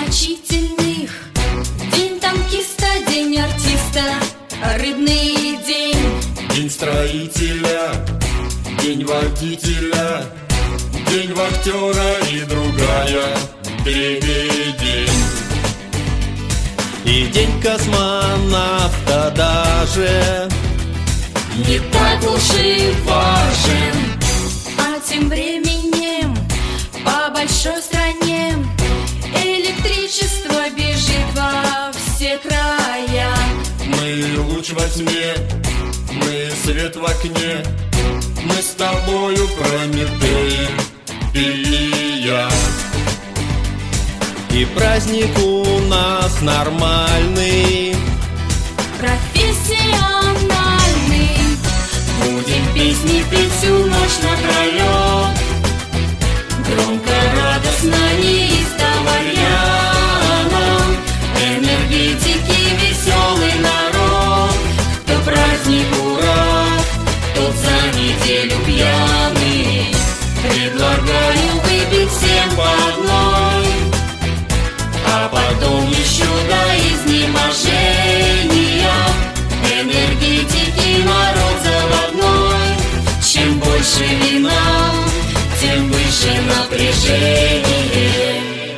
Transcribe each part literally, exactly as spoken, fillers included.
значительных. День танкиста, день артиста, рыбный день. День строителя, день водителя, день вахтера и другая дребедень. И день космонавта даже не так уж и важен. А тем временем по большой стране электричество бежит во все края. Мы луч во тьме, мы свет в окне, мы с тобою Прометей, ты и я. И праздник у нас нормальный, профессиональный. Будем песни петь всю ночь напролет, громко, радостно, неистово рядом. Энергетики, веселый народ, кто праздник ура, тот за неделю пьяный. Предлагаю выпить всем по одной, а потом еще до изнеможения. Энергетики, народ заводной, чем больше вина, тем выше напряжение.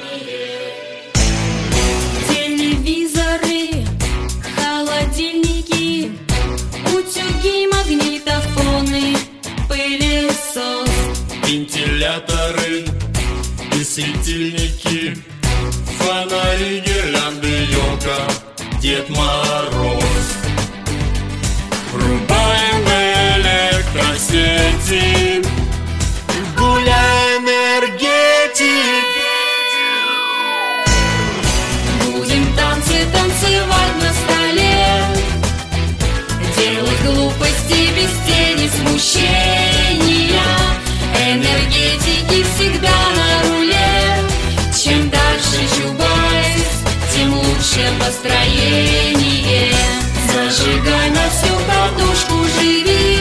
Телевизоры, холодильники, утюги, магнитофоны, пылесос, вентиляторы и светильники, фонари, гирлянды, елка, Дед Мороз. Врубаем электросети, гуляй, энергетик. будем танцы танцевать на столе, делать глупости без тени смущения. Энергетики всегда на руле, чем дальше Чубайс, тем лучше построение. Зажигай на всю катушку, живи,